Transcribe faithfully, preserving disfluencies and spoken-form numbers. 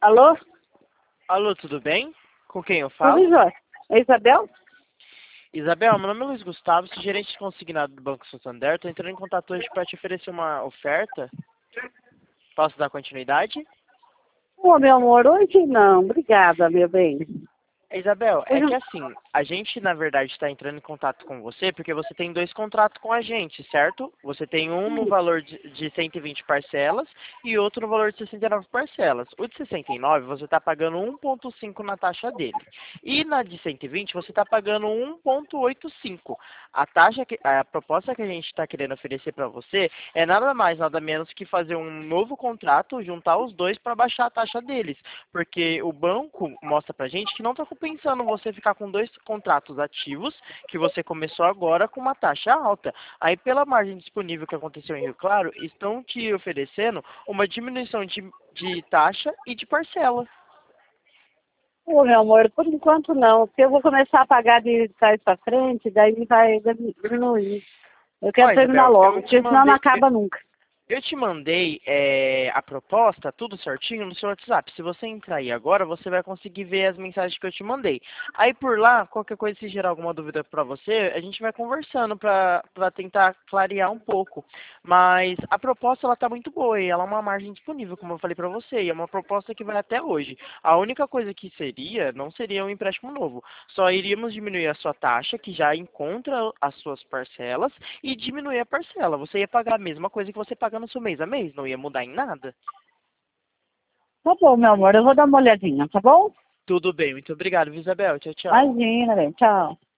Alô? Alô, tudo bem? Com quem eu Tudo falo? jóia. É Isabel? Isabel, meu nome é Luiz Gustavo, sou gerente de consignado do Banco Santander. Estou entrando em contato hoje para te oferecer uma oferta. Posso dar continuidade? Ô, meu amor, hoje não. Obrigada, meu bem. Isabel, é Hoje... que assim, a gente na verdade está entrando em contato com você porque você tem dois contratos com a gente, certo? Você tem um no valor de, de cento e vinte parcelas e outro no valor de sessenta e nove parcelas. O de sessenta e nove você está pagando um vírgula cinco na taxa dele. E na de cento e vinte você está pagando um vírgula oitenta e cinco. A taxa que, a proposta que a gente está querendo oferecer para você é nada mais, nada menos que fazer um novo contrato, juntar os dois para baixar a taxa deles. Porque o banco mostra pra gente que não está compensando você ficar com dois contratos ativos, que você começou agora com uma taxa alta. Aí, pela margem disponível que aconteceu em Rio Claro, estão te oferecendo uma diminuição de, de taxa e de parcela. Ô, meu amor, por enquanto não. Porque eu vou começar a pagar de trás pra frente, daí vai diminuir. Eu Ó, quero terminar Isabel, logo, eu te porque senão não mandei, acaba nunca. Eu te mandei é, a proposta, tudo certinho, no seu WhatsApp. Se você entrar aí agora, você vai conseguir ver as mensagens que eu te mandei. Aí por lá, qualquer coisa, se gerar alguma dúvida para você, a gente vai conversando para tentar clarear um pouco. Mas a proposta, ela tá muito boa e ela é uma margem disponível, como eu falei para você. E é uma proposta que vai até hoje. A única coisa que seria, não seria um empréstimo novo. Só iríamos diminuir a sua taxa, que já encontra as suas parcelas, e diminuir a parcela. Você ia pagar a mesma coisa que você paga no seu mês a mês, não ia mudar em nada. Tá bom, meu amor, eu vou dar uma olhadinha, tá bom? Tudo bem, muito obrigado, Isabel. Tchau, tchau. Imagina, bem, tchau.